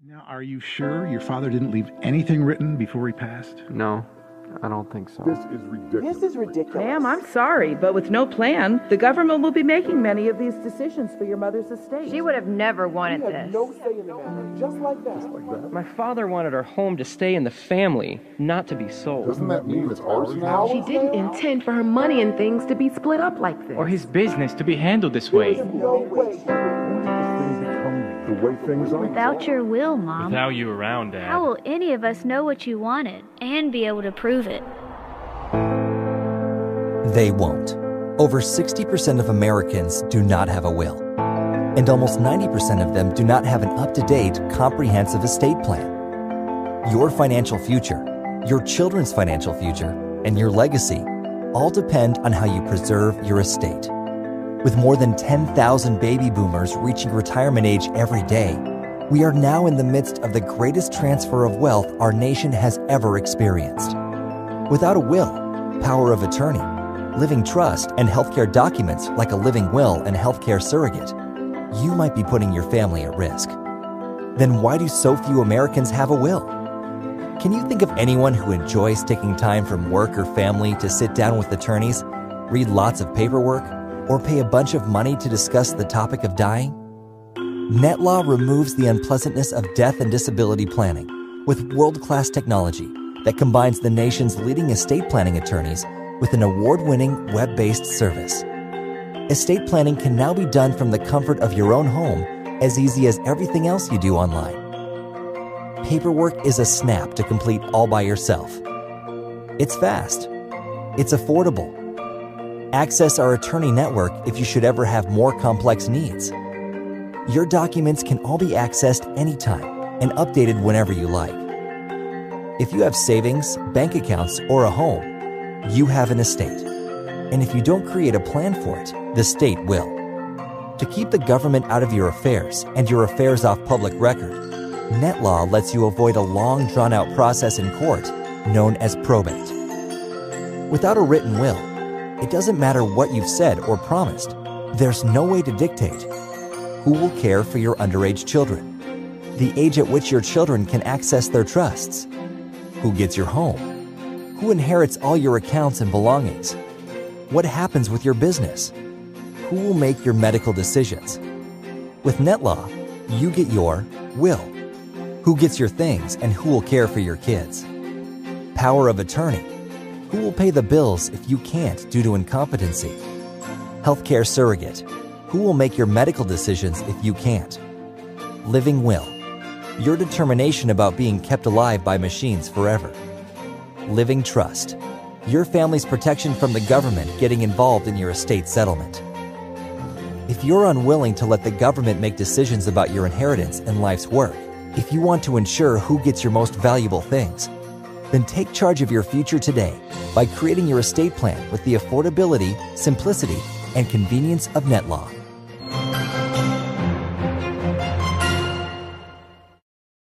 Now, are you sure your father didn't leave anything written before he passed? No, I don't think so. This is ridiculous. This is ridiculous. Ma'am, I'm sorry, but with no plan, the government will be making many of these decisions for your mother's estate. She would have never wanted You have this. no say in the matter. Just like that. My father wanted our home to stay in the family, not to be sold. Doesn't that mean it's ours now? She didn't intend for her money and things to be split up like this. Or his business to be handled this way. There's no way. The way things are. Without your will, Mom, Without you around, Dad. how will any of us know what you wanted and be able to prove it? They won't. Over 60% of Americans do not have a will. And almost 90% of them do not have an up-to-date, comprehensive estate plan. Your financial future, your children's financial future, and your legacy all depend on how you preserve your estate. With more than 10,000 baby boomers reaching retirement age every day, we are now in the midst of the greatest transfer of wealth our nation has ever experienced. Without a will, power of attorney, living trust, and healthcare documents like a living will and healthcare surrogate, you might be putting your family at risk. Then why do so few Americans have a will? Can you think of anyone who enjoys taking time from work or family to sit down with attorneys, read lots of paperwork, or pay a bunch of money to discuss the topic of dying? NetLaw removes the unpleasantness of death and disability planning with world-class technology that combines the nation's leading estate planning attorneys with an award-winning web-based service. Estate planning can now be done from the comfort of your own home, as easy as everything else you do online. Paperwork is a snap to complete all by yourself. It's fast. It's affordable. Access our attorney network if you should ever have more complex needs. Your documents can all be accessed anytime and updated whenever you like. If you have savings, bank accounts, or a home, you have an estate. And if you don't create a plan for it, the state will. To keep the government out of your affairs and your affairs off public record, NetLaw lets you avoid a long, drawn-out process in court known as probate. Without a written will, it doesn't matter what you've said or promised. There's no way to dictate who will care for your underage children, the age at which your children can access their trusts, who gets your home, who inherits all your accounts and belongings, what happens with your business, who will make your medical decisions. With NetLaw, you get your will, who gets your things and who will care for your kids, power of attorney, who will pay the bills if you can't due to incompetency, healthcare surrogate, who will make your medical decisions if you can't, living will, your determination about being kept alive by machines forever, living trust, your family's protection from the government getting involved in your estate settlement. If you're unwilling to let the government make decisions about your inheritance and life's work, if you want to ensure who gets your most valuable things, then take charge of your future today by creating your estate plan with the affordability, simplicity, and convenience of NetLaw.